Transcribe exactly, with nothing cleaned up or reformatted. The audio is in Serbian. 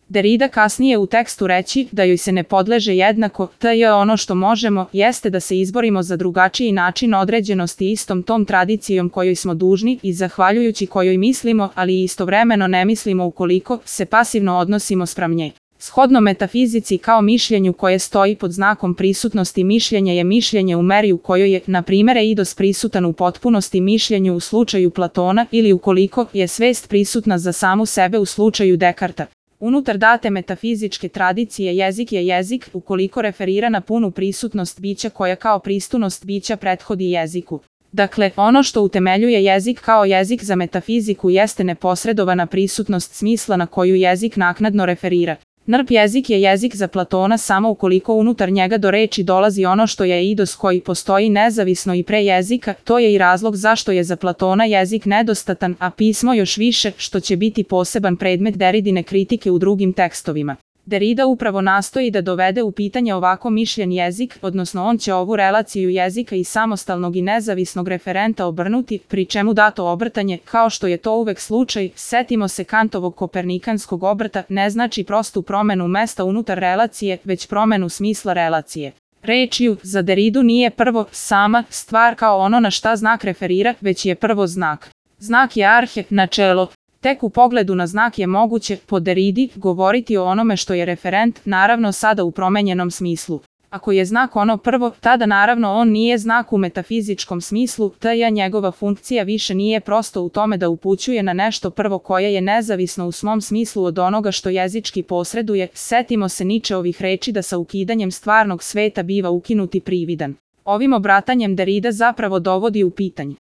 Derrida kasnije u tekstu reći da joj se ne podleže jednako, t je ono što možemo, jeste da se izborimo za drugačiji način određenosti istom tom tradicijom kojoj smo dužni i zahvaljujući kojoj mislimo, ali istovremeno ne mislimo ukoliko se pasivno odnosimo spram nje. Shodno metafizici kao mišljenju koje stoji pod znakom prisutnosti, mišljenje je mišljenje u meri u kojoj je, na primjer, eidos prisutan u potpunosti mišljenju u slučaju Platona ili ukoliko je svest prisutna za samu sebe u slučaju Dekarta. Unutar date metafizičke tradicije jezik je jezik ukoliko referira na punu prisutnost bića koja kao prisutnost bića prethodi jeziku. Dakle, ono što utemeljuje jezik kao jezik za metafiziku jeste neposredovana prisutnost smisla na koju jezik naknadno referira. Nrp jezik je jezik za Platona samo ukoliko unutar njega do reči dolazi ono što je eidos koji postoji nezavisno i pre jezika, to je i razlog zašto je za Platona jezik nedostatan, a pismo još više, što će biti poseban predmet Derridine kritike u drugim tekstovima. Derrida upravo nastoji da dovede u pitanje ovako mišljen jezik, odnosno on će ovu relaciju jezika i samostalnog i nezavisnog referenta obrnuti, pri čemu dato obrtanje, kao što je to uvek slučaj, setimo se Kantovog kopernikanskog obrta, ne znači prostu promenu mesta unutar relacije, već promenu smisla relacije. Rečju, za Derridu nije prvo sama stvar kao ono na šta znak referira, već je prvo znak. Znak je arhe, načelo. Tek u pogledu na znak je moguće, po Derridi, govoriti o onome što je referent, naravno sada u promenjenom smislu. Ako je znak ono prvo, tada naravno on nije znak u metafizičkom smislu, t njegova funkcija više nije prosto u tome da upućuje na nešto prvo koje je nezavisno u svom smislu od onoga što jezički posreduje. Setimo se Ničeovih reči da sa ukidanjem stvarnog sveta biva ukinuti prividan. Ovim obratanjem Derrida zapravo dovodi u pitanje